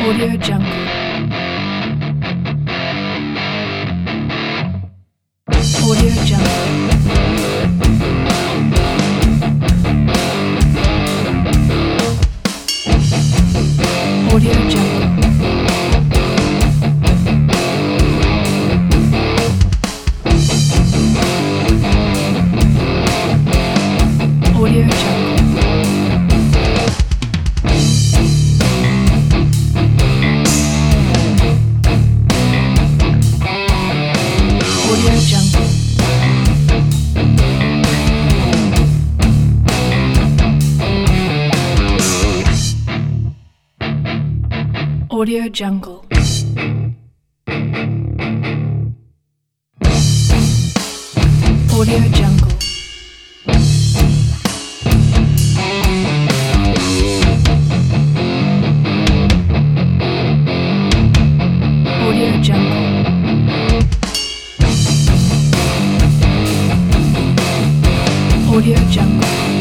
Audio Jungle. Audio Jungle. Audio Jungle. Audio Jungle. Audio Jungle. Audio Jungle. Audio Jungle. Audio Jungle. Audio Jungle.